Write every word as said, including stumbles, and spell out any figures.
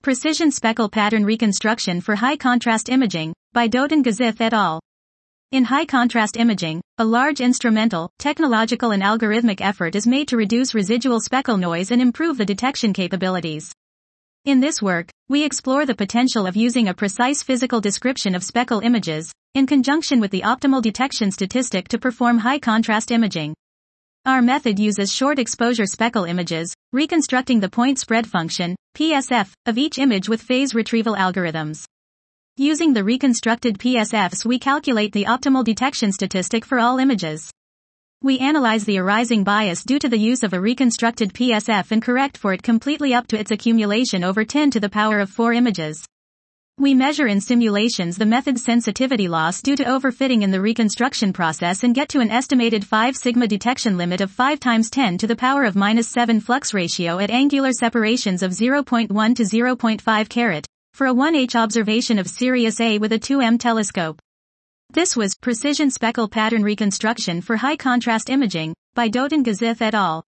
Precision Speckle Pattern Reconstruction for High Contrast Imaging, by Dotan Gazith et al. In high contrast imaging, a large instrumental, technological and algorithmic effort is made to reduce residual speckle noise and improve the detection capabilities. In this work, we explore the potential of using a precise physical description of speckle images, in conjunction with the optimal detection statistic to perform high contrast imaging. Our method uses short exposure speckle images, reconstructing the point spread function, P S F, of each image with phase retrieval algorithms. Using the reconstructed P S Fs, we calculate the optimal detection statistic for all images. We analyze the arising bias due to the use of a reconstructed P S F and correct for it completely up to its accumulation over ten to the power of four images. We measure in simulations the method's sensitivity loss due to overfitting in the reconstruction process and get to an estimated five sigma detection limit of five times ten to the power of minus seven flux ratio at angular separations of zero point one to zero point five carat, for a one H observation of Sirius A with a two M telescope. This was Precision Speckle Pattern Reconstruction for High Contrast Imaging, by Dotan Gazith et al.